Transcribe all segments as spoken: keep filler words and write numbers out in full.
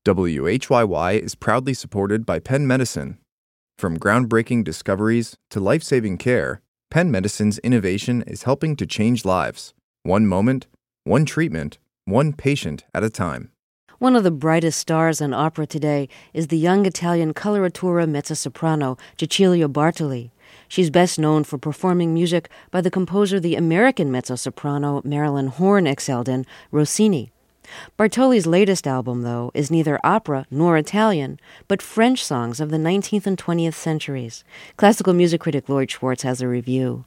W H Y Y is proudly supported by Penn Medicine. From groundbreaking discoveries to life-saving care, Penn Medicine's innovation is helping to change lives, one moment, one treatment, one patient at a time. One of the brightest stars in opera today is the young Italian coloratura mezzo-soprano Cecilia Bartoli. She's best known for performing music by the composer the American mezzo-soprano Marilyn Horne excelled in, Rossini. Bartoli's latest album, though, is neither opera nor Italian, but French songs of the nineteenth and twentieth centuries. Classical music critic Lloyd Schwartz has a review.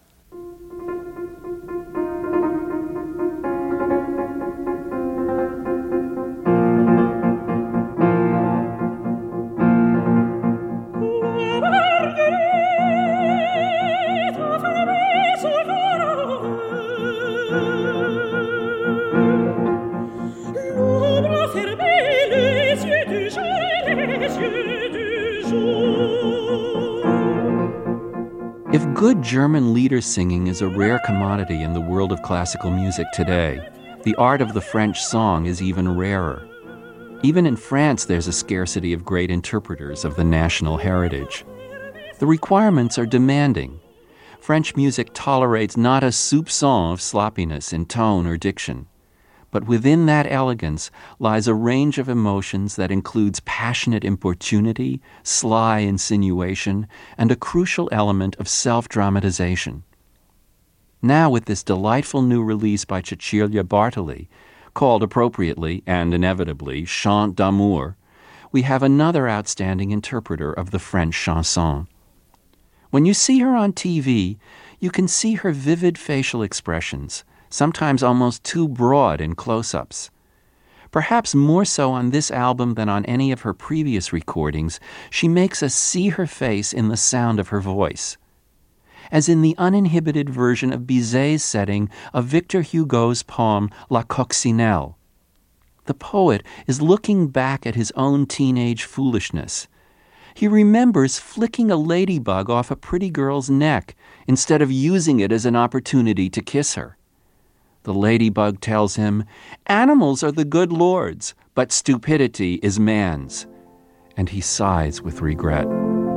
If good German lieder singing is a rare commodity in the world of classical music today, the art of the French song is even rarer. Even in France, there's a scarcity of great interpreters of the national heritage. The requirements are demanding. French music tolerates not a soupçon of sloppiness in tone or diction. But within that elegance lies a range of emotions that includes passionate importunity, sly insinuation, and a crucial element of self-dramatization. Now, with this delightful new release by Cecilia Bartoli, called appropriately and inevitably Chant d'amour, we have another outstanding interpreter of the French chanson. When you see her on T V, you can see her vivid facial expressions, sometimes almost too broad in close-ups. Perhaps more so on this album than on any of her previous recordings, she makes us see her face in the sound of her voice. As in the uninhibited version of Bizet's setting of Victor Hugo's poem La Coccinelle. The poet is looking back at his own teenage foolishness. He remembers flicking a ladybug off a pretty girl's neck instead of using it as an opportunity to kiss her. The ladybug tells him, "Animals are the good lords, but stupidity is man's." And he sighs with regret.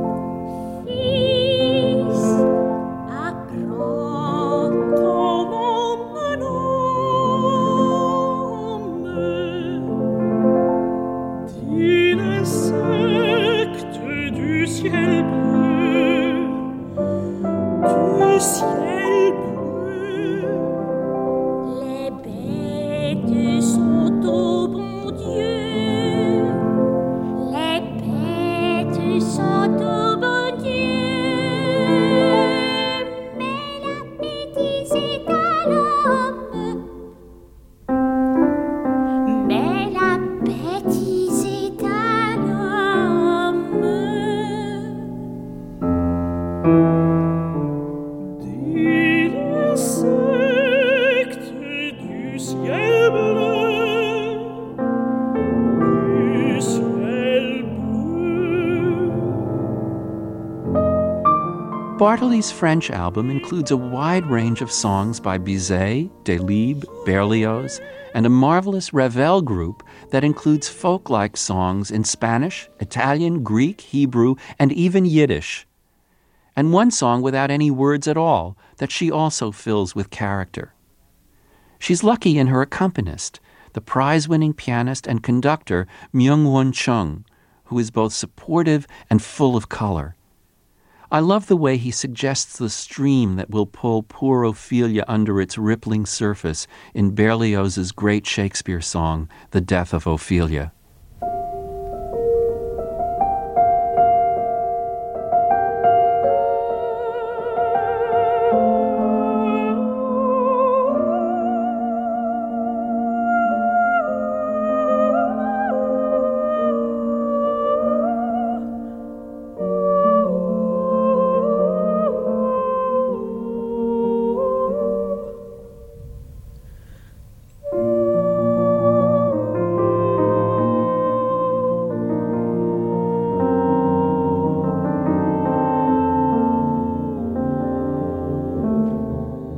Bartoli's French album includes a wide range of songs by Bizet, Delibes, Berlioz, and a marvelous Ravel group that includes folk-like songs in Spanish, Italian, Greek, Hebrew, and even Yiddish. And one song without any words at all that she also fills with character. She's lucky in her accompanist, the prize-winning pianist and conductor Myung-Whun Chung, who is both supportive and full of color. I love the way he suggests the stream that will pull poor Ophelia under its rippling surface in Berlioz's great Shakespeare song, The Death of Ophelia.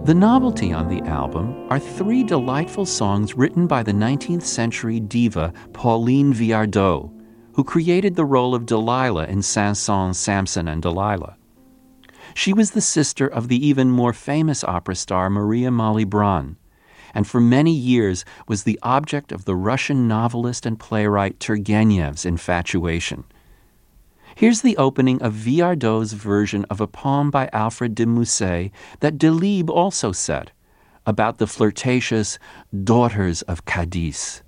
The novelty on the album are three delightful songs written by the nineteenth century diva Pauline Viardot, who created the role of Delilah in Saint-Saëns' Samson and Delilah. She was the sister of the even more famous opera star Maria Malibran, and for many years was the object of the Russian novelist and playwright Turgenev's infatuation. Here's the opening of Viardot's version of a poem by Alfred de Musset that Delibes also set, about the flirtatious daughters of Cadiz.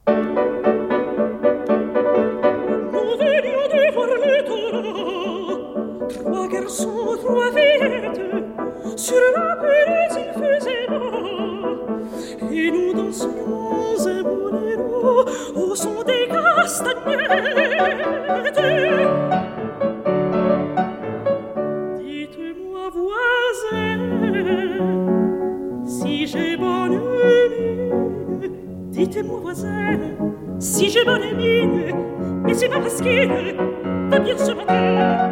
Et nous dansions un boléro au son des castagnettes. Dites-moi, voisin, si j'ai bonne mine. Dites-moi, voisin, si j'ai bonne mine. Et c'est pas parce qu'il va bien ce matin.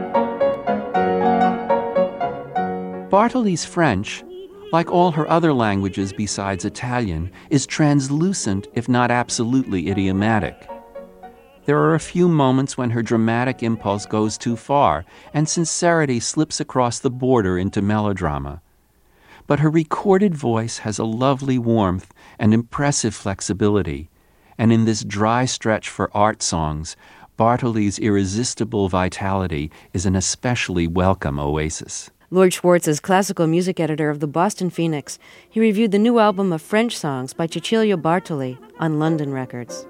Bartoli's French, like all her other languages besides Italian, is translucent if not absolutely idiomatic. There are a few moments when her dramatic impulse goes too far and sincerity slips across the border into melodrama. But her recorded voice has a lovely warmth and impressive flexibility, and in this dry stretch for art songs, Bartoli's irresistible vitality is an especially welcome oasis. Lloyd Schwartz is classical music editor of the Boston Phoenix. He reviewed the new album of French songs by Cecilia Bartoli on London Records.